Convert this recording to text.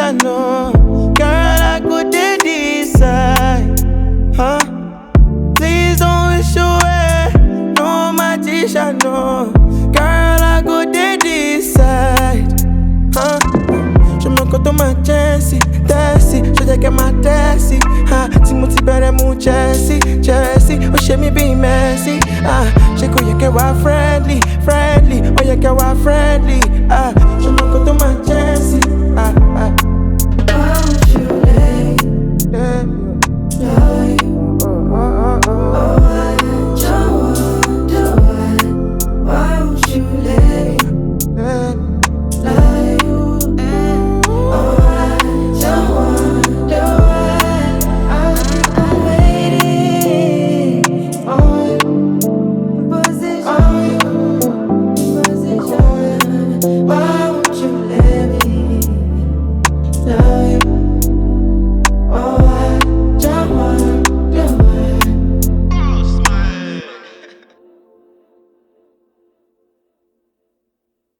magician, no. Girl, I could decide, huh? Please don't wish away, no magician, no. Girl, I could decide, huh? Je me compte ma Jessie, je te get my Tessie, ah. Timothy better move Jessie, oh she me be messy, ah. She go you get friendly, oh you get friendly, ah. Je me compte ma Jessie.